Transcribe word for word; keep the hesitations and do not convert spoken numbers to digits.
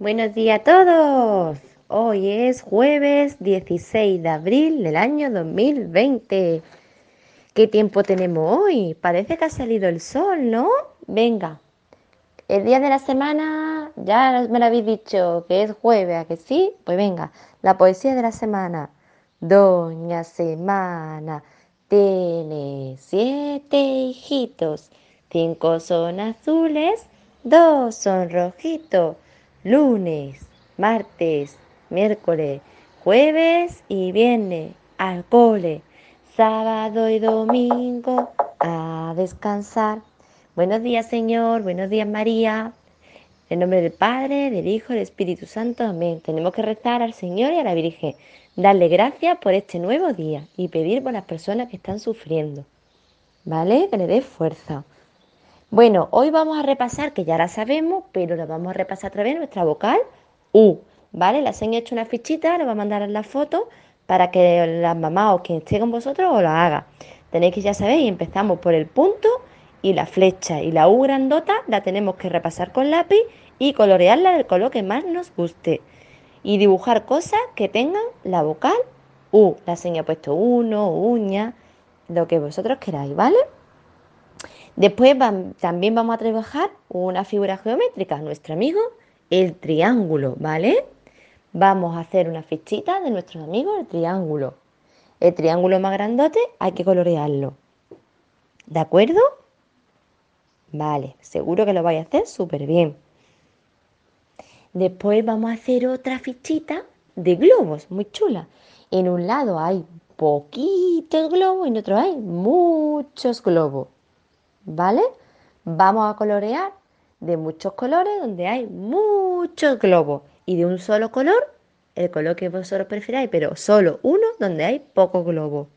Buenos días a todos. Hoy es jueves dieciséis de abril del año dos mil veinte. ¿Qué tiempo tenemos hoy? Parece que ha salido el sol, ¿no? Venga, el día de la semana, ya me lo habéis dicho que es jueves, ¿a que sí? Pues venga, la poesía de la semana. Doña Semana tiene siete hijitos, cinco son azules, dos son rojitos. Lunes, martes, miércoles, jueves y viernes al cole. Sábado y domingo a descansar. Buenos días, Señor. Buenos días, María. En nombre del Padre, del Hijo y del Espíritu Santo. Amén. Tenemos que rezar al Señor y a la Virgen. Darle gracias por este nuevo día y pedir por las personas que están sufriendo. ¿Vale? Que le dé fuerza. Bueno, hoy vamos a repasar, que ya la sabemos, pero la vamos a repasar a través de nuestra vocal U. ¿Vale? Les he hecho una fichita, le voy a mandar la foto para que las mamás o quien esté con vosotros os la haga. Tenéis que ya sabéis, empezamos por el punto y la flecha. Y la U grandota la tenemos que repasar con lápiz y colorearla del color que más nos guste. Y dibujar cosas que tengan la vocal U. La seña ha puesto uno, uña, lo que vosotros queráis, ¿vale? Después vam- también vamos a trabajar una figura geométrica, nuestro amigo el triángulo, ¿vale? Vamos a hacer una fichita de nuestros amigos el triángulo. El triángulo más grandote hay que colorearlo, ¿de acuerdo? Vale, seguro que lo vais a hacer súper bien. Después vamos a hacer otra fichita de globos, muy chula. En un lado hay poquitos globos y en otro hay muchos globos. ¿Vale? Vamos a colorear de muchos colores donde hay muchos globos y de un solo color, el color que vosotros preferáis, pero solo uno donde hay pocos globos.